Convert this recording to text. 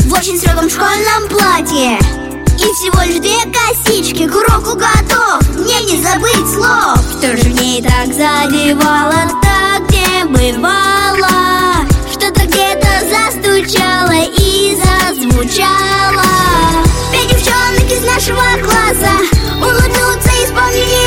в очень строгом школьном платье. И всего лишь 2 косички, к уроку готов, мне не забыть слов. Что же в ней так задевало, так где бывало? Что-то где-то застучало и зазвучало. 5 девчонок из нашего класса улыбнутся, исполнили